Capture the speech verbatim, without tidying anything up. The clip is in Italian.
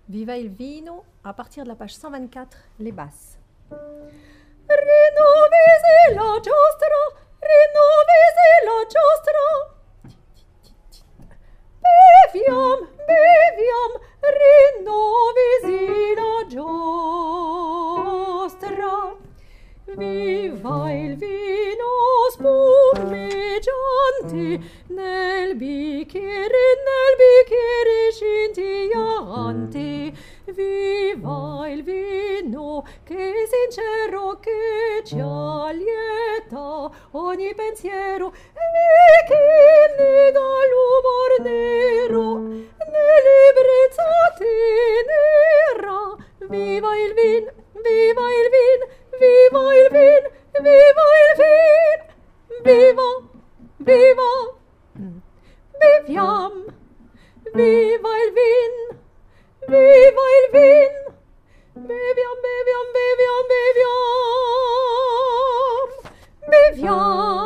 Viva il vino, à partir de la page cent vingt-quatre, les basses. Rinovisi la giostra, rinovisi la giostra. Beviam, beviam, rinovisi la giostra. Viva il vino spumeggiante nel bicchiere, nel bicchiere scintillante. Viva il vino che sincero, che ci allieta ogni pensiero e che nega l'umor nero nell'ebbrezza tenera. Viva il vin, viva il vin, viva il vin, viva il vin, viva, viva, beviam, viva il vin, viva il vin, beviam, beviam, beviam, beviam, beviam.